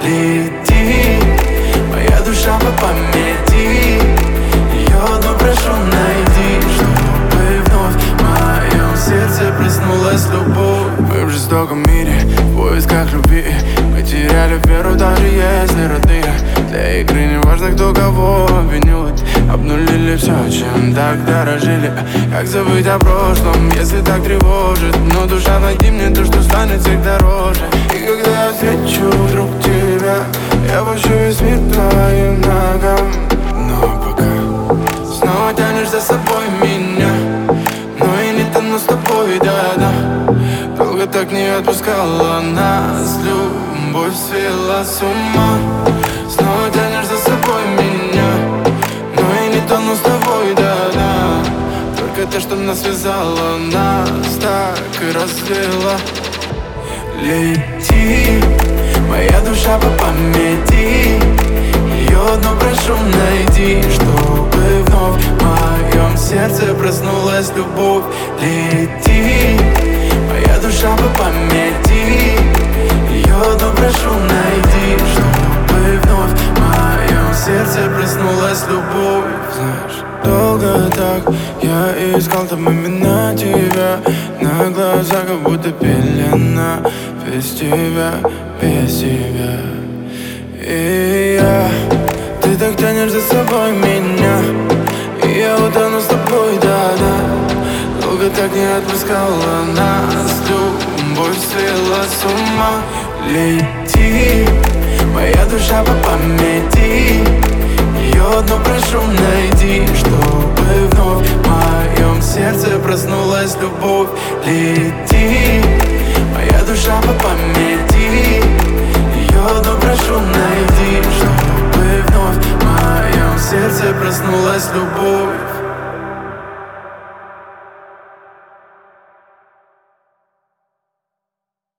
лети. Моя душа по памяти, ее одну прошу найди, чтобы вновь в моем сердце проснулась любовь. Мы в жестоком мире, в поисках любви, потеряли веру, даже если родные. Для игры не важно, кто кого обвинит. Обнулили все, чем так дорожили. Как забыть о прошлом, если так тревожит? Но душа, найди мне то, что станет всех дороже. И когда я встречу вдруг тебя, я пущу весь мир к твоим ногам. Но пока снова тянешь за собой меня, но и не тону с тобой, да-да. Долго так не отпускала нас любовь, свела с ума. Снова тянешь за собой меня, но и не тону с тобой, да-да. Только то, что нас связало, нас так и развела. Лети, моя душа по памяти, ее одну прошу найди, чтобы вновь в моем сердце проснулась любовь. Лети, моя душа по памяти, ее одну прошу найди, чтобы вновь в моем сердце проснулась любовь. Знаешь, долго так я искал там именно тебя, на глазах как будто пелена. Без тебя, без тебя. И ты так тянешь за собой меня, и я утону с тобой, да-да. Долго так не отпускала нас любовь, свела с ума. Лети, моя душа по памяти, ее одну прошу найди, чтобы вновь в моем сердце проснулась любовь. Лети, моя душа по памяти, ее одну прошу найди, чтобы вновь в моем сердце проснулась любовь.